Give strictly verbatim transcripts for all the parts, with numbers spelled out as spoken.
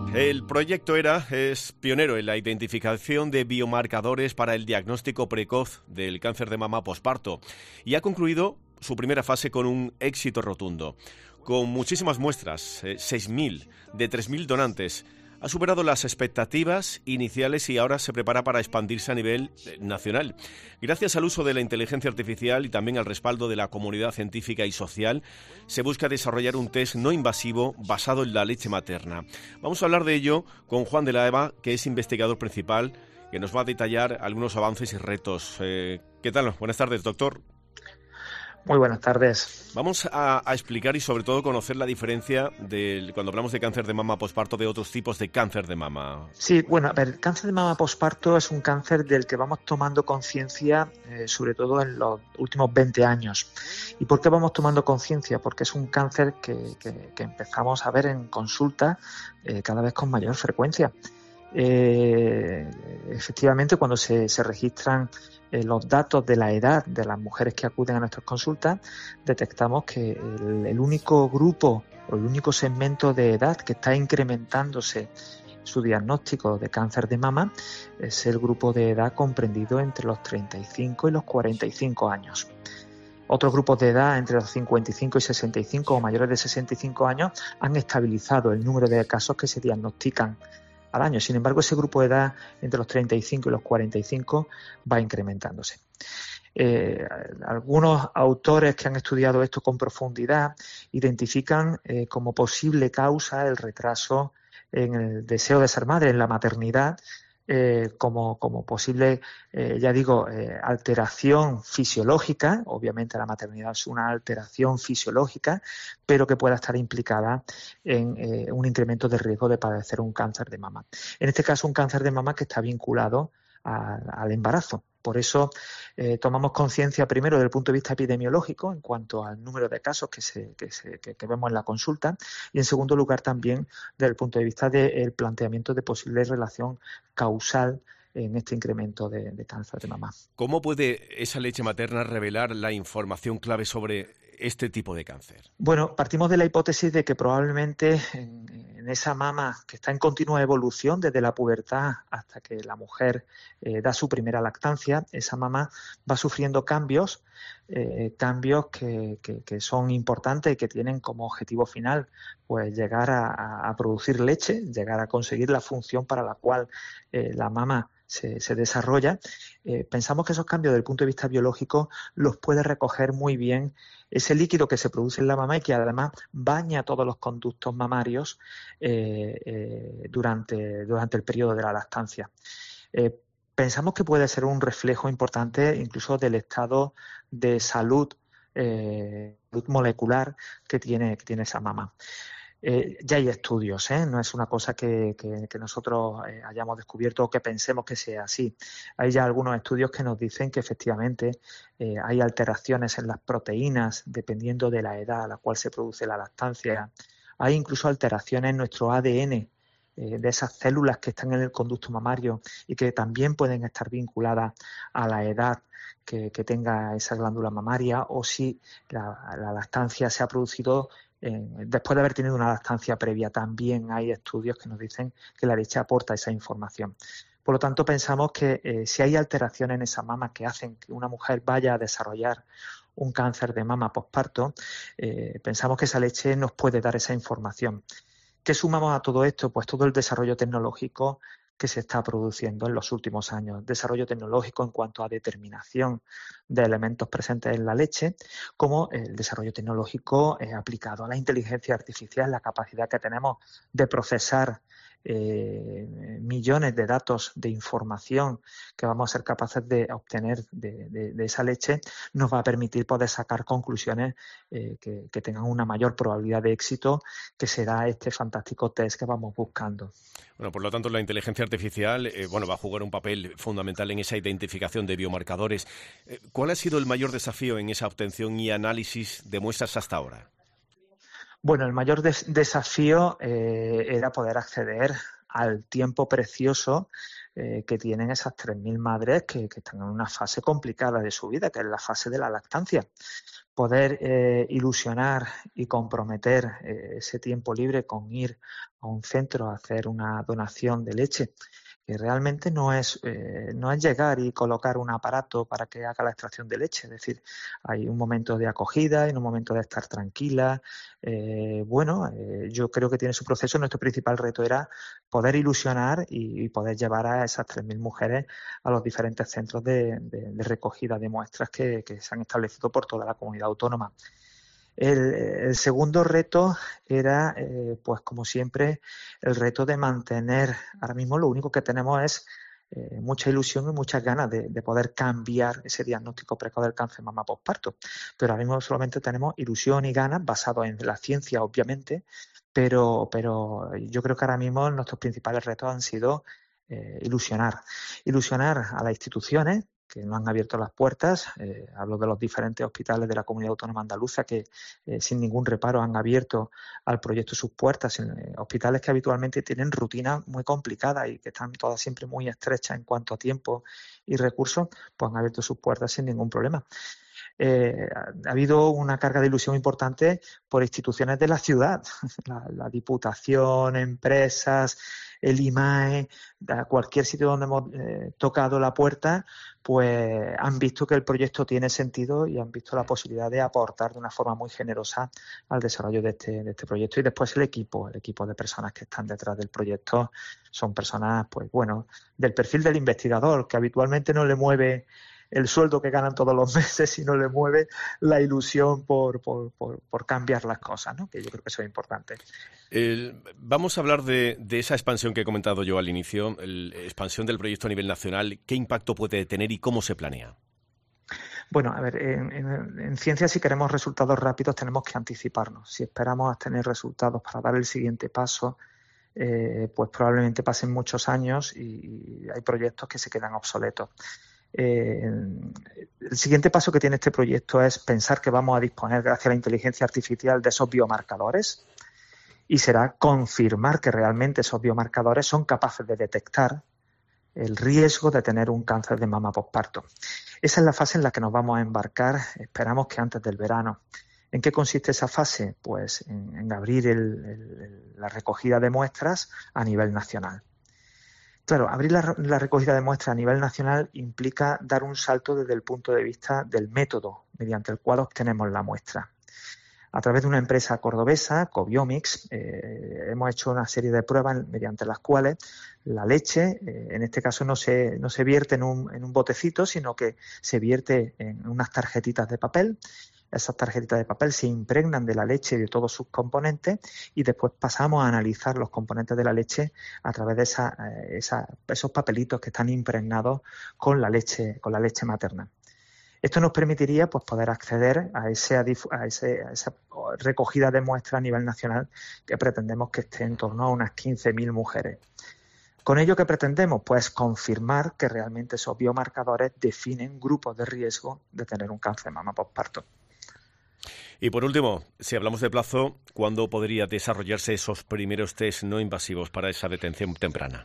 El proyecto ERA es pionero en la identificación de biomarcadores para el diagnóstico precoz del cáncer de mama posparto y ha concluido su primera fase con un éxito rotundo. Con muchísimas muestras, eh, seis mil de tres mil donantes, ha superado las expectativas iniciales y ahora se prepara para expandirse a nivel eh, nacional. Gracias al uso de la inteligencia artificial y también al respaldo de la comunidad científica y social, se busca desarrollar un test no invasivo basado en la leche materna. Vamos a hablar de ello con Juan de la Eva, que es investigador principal, que nos va a detallar algunos avances y retos. Eh, ¿Qué tal? Buenas tardes, doctor. Muy buenas tardes. Vamos a, a explicar y sobre todo conocer la diferencia de, cuando hablamos de cáncer de mama posparto, de otros tipos de cáncer de mama. Sí, bueno, a ver, el cáncer de mama posparto es un cáncer del que vamos tomando conciencia, eh, sobre todo en los últimos veinte años. ¿Y por qué vamos tomando conciencia? Porque es un cáncer que, que, que empezamos a ver en consulta eh, cada vez con mayor frecuencia. Eh, efectivamente, cuando se, se registran eh, los datos de la edad de las mujeres que acuden a nuestras consultas, detectamos que el, el único grupo o el único segmento de edad que está incrementándose su diagnóstico de cáncer de mama es el grupo de edad comprendido entre los treinta y cinco y los cuarenta y cinco años. Otros grupos de edad entre los cincuenta y cinco y sesenta y cinco o mayores de sesenta y cinco años han estabilizado el número de casos que se diagnostican al año. Sin embargo, ese grupo de edad entre los treinta y cinco y los cuarenta y cinco va incrementándose. Eh, algunos autores que han estudiado esto con profundidad identifican eh, como posible causa el retraso en el deseo de ser madre, en la maternidad, eh, como, como posible, eh, ya digo, eh, alteración fisiológica. Obviamente la maternidad es una alteración fisiológica, pero que pueda estar implicada en eh, un incremento de riesgo de padecer un cáncer de mama. En este caso, un cáncer de mama que está vinculado a, al embarazo. Por eso eh, tomamos conciencia primero desde el punto de vista epidemiológico en cuanto al número de casos que, se, que, se, que, que vemos en la consulta y en segundo lugar también desde el punto de vista del planteamiento de posible relación causal en este incremento de, de cáncer de mama. ¿Cómo puede esa leche materna revelar la información clave sobre este tipo de cáncer? Bueno, partimos de la hipótesis de que probablemente en, en esa mama que está en continua evolución desde la pubertad hasta que la mujer eh, da su primera lactancia, esa mama va sufriendo cambios, eh, cambios que, que, que son importantes y que tienen como objetivo final pues llegar a, a producir leche, llegar a conseguir la función para la cual eh, la mama Se, se desarrolla. Eh, pensamos que esos cambios desde el punto de vista biológico los puede recoger muy bien ese líquido que se produce en la mama y que además baña todos los conductos mamarios eh, eh, durante, durante el periodo de la lactancia. Eh, pensamos que puede ser un reflejo importante incluso del estado de salud, eh, salud molecular que tiene, que tiene esa mama. Eh, ya hay estudios, ¿eh? No es una cosa que, que, que nosotros eh, hayamos descubierto o que pensemos que sea así. Hay ya algunos estudios que nos dicen que efectivamente eh, hay alteraciones en las proteínas dependiendo de la edad a la cual se produce la lactancia. Hay incluso alteraciones en nuestro A D N eh, de esas células que están en el conducto mamario y que también pueden estar vinculadas a la edad que, que tenga esa glándula mamaria o si la, la lactancia se ha producido Eh, después de haber tenido una lactancia previa. También hay estudios que nos dicen que la leche aporta esa información. Por lo tanto, pensamos que eh, si hay alteraciones en esa mama que hacen que una mujer vaya a desarrollar un cáncer de mama posparto, eh, pensamos que esa leche nos puede dar esa información. ¿Qué sumamos a todo esto? Pues todo el desarrollo tecnológico que se está produciendo en los últimos años. Desarrollo tecnológico en cuanto a determinación de elementos presentes en la leche, como el desarrollo tecnológico eh, aplicado a la inteligencia artificial, la capacidad que tenemos de procesar eh, millones de datos de información que vamos a ser capaces de obtener de, de, de esa leche, nos va a permitir poder sacar conclusiones eh, que, que tengan una mayor probabilidad de éxito, que será este fantástico test que vamos buscando. Bueno, por lo tanto, la inteligencia artificial eh, bueno, va a jugar un papel fundamental en esa identificación de biomarcadores. Eh, ¿Cuál ha sido el mayor desafío en esa obtención y análisis de muestras hasta ahora? Bueno, el mayor des- desafío eh, era poder acceder al tiempo precioso eh, que tienen esas tres mil madres que, que están en una fase complicada de su vida, que es la fase de la lactancia. poder eh, ilusionar y comprometer eh, ese tiempo libre con ir a un centro a hacer una donación de leche, que realmente no es, eh, no es llegar y colocar un aparato para que haga la extracción de leche. Es decir, hay un momento de acogida, hay un momento de estar tranquila. Eh, bueno, eh, yo creo que tiene su proceso. Nuestro principal reto era poder ilusionar y, y poder llevar a esas tres mil mujeres a los diferentes centros de, de, de recogida de muestras que, que se han establecido por toda la comunidad autónoma. El, el segundo reto era, eh, pues como siempre, el reto de mantener. Ahora mismo lo único que tenemos es eh, mucha ilusión y muchas ganas de, de poder cambiar ese diagnóstico precoz del cáncer de mama posparto. Pero ahora mismo solamente tenemos ilusión y ganas basado en la ciencia, obviamente, pero, pero yo creo que ahora mismo nuestros principales retos han sido eh, ilusionar. Ilusionar a las instituciones que nos han abierto las puertas. Eh, hablo de los diferentes hospitales de la Comunidad Autónoma Andaluza que eh, sin ningún reparo han abierto al proyecto sus puertas. En, eh, hospitales que habitualmente tienen rutinas muy complicadas y que están todas siempre muy estrechas en cuanto a tiempo y recursos, pues han abierto sus puertas sin ningún problema. Eh, ha habido una carga de ilusión importante por instituciones de la ciudad, la, la Diputación, empresas, el I M A E, cualquier sitio donde hemos eh, tocado la puerta, pues han visto que el proyecto tiene sentido y han visto la posibilidad de aportar de una forma muy generosa al desarrollo de este, de este proyecto. Y después el equipo, el equipo de personas que están detrás del proyecto son personas, pues bueno, del perfil del investigador, que habitualmente no le mueve el sueldo que ganan todos los meses, sino le mueve la ilusión por, por, por, por cambiar las cosas, ¿no? Que yo creo que eso es importante. El, vamos a hablar de, de esa expansión que he comentado yo al inicio, la expansión del proyecto a nivel nacional. ¿Qué impacto puede tener y cómo se planea? Bueno, a ver, en, en, en ciencia, si queremos resultados rápidos tenemos que anticiparnos. Si esperamos a tener resultados para dar el siguiente paso, eh, pues probablemente pasen muchos años y, y hay proyectos que se quedan obsoletos. Eh, el siguiente paso que tiene este proyecto es pensar que vamos a disponer, gracias a la inteligencia artificial, de esos biomarcadores, y será confirmar que realmente esos biomarcadores son capaces de detectar el riesgo de tener un cáncer de mama posparto. Esa es la fase en la que nos vamos a embarcar, esperamos que antes del verano. ¿En qué consiste esa fase? Pues en, en abrir el, el, la recogida de muestras a nivel nacional. Claro, abrir la, la recogida de muestras a nivel nacional implica dar un salto desde el punto de vista del método mediante el cual obtenemos la muestra. A través de una empresa cordobesa, Cobiomics, eh, hemos hecho una serie de pruebas mediante las cuales la leche, eh, en este caso no se, no se vierte en un, en un botecito, sino que se vierte en unas tarjetitas de papel. Esas tarjetitas de papel se impregnan de la leche y de todos sus componentes y después pasamos a analizar los componentes de la leche a través de esa, esa, esos papelitos que están impregnados con la leche, con la leche materna. Esto nos permitiría pues, poder acceder a, ese, a, ese, a esa recogida de muestras a nivel nacional que pretendemos que esté en torno a unas quince mil mujeres. ¿Con ello qué pretendemos? Pues confirmar que realmente esos biomarcadores definen grupos de riesgo de tener un cáncer de mama posparto. Y por último, si hablamos de plazo, ¿cuándo podría desarrollarse esos primeros test no invasivos para esa detención temprana?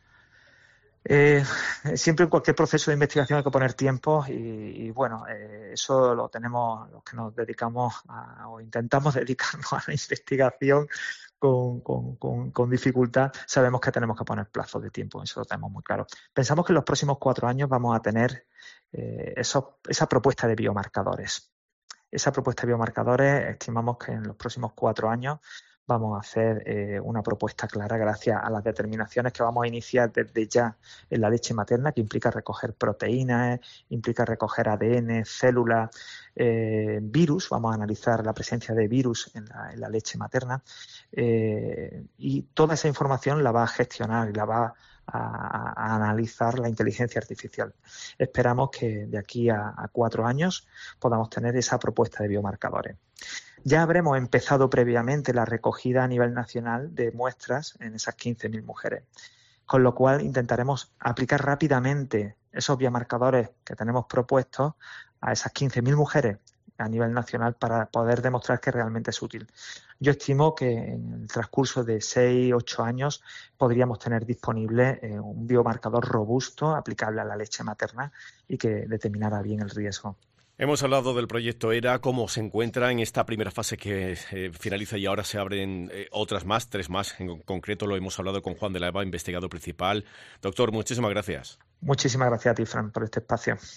Eh, siempre en cualquier proceso de investigación hay que poner tiempo y, y bueno, eh, eso lo tenemos los que nos dedicamos a, o intentamos dedicarnos a la investigación con, con, con, con dificultad. Sabemos que tenemos que poner plazos de tiempo, eso lo tenemos muy claro. Pensamos que en los próximos cuatro años vamos a tener eh, esos, esa propuesta de biomarcadores. Esa propuesta de biomarcadores estimamos que en los próximos cuatro años vamos a hacer eh, una propuesta clara gracias a las determinaciones que vamos a iniciar desde ya en la leche materna, que implica recoger proteínas, implica recoger A D N, células, eh, virus. Vamos a analizar la presencia de virus en la, en la leche materna eh, y toda esa información la va a gestionar y la va a, a analizar la inteligencia artificial. Esperamos que de aquí a, a cuatro años podamos tener esa propuesta de biomarcadores. Ya habremos empezado previamente la recogida a nivel nacional de muestras en esas quince mil mujeres, con lo cual intentaremos aplicar rápidamente esos biomarcadores que tenemos propuestos a esas quince mil mujeres a nivel nacional para poder demostrar que realmente es útil. Yo estimo que en el transcurso de seis, ocho años podríamos tener disponible eh, un biomarcador robusto aplicable a la leche materna y que determinara bien el riesgo. Hemos hablado del proyecto ERA, cómo se encuentra en esta primera fase que eh, finaliza y ahora se abren eh, otras más, tres más. En concreto lo hemos hablado con Juan de la Eva, investigador principal. Doctor, muchísimas gracias. Muchísimas gracias a ti, Fran, por este espacio.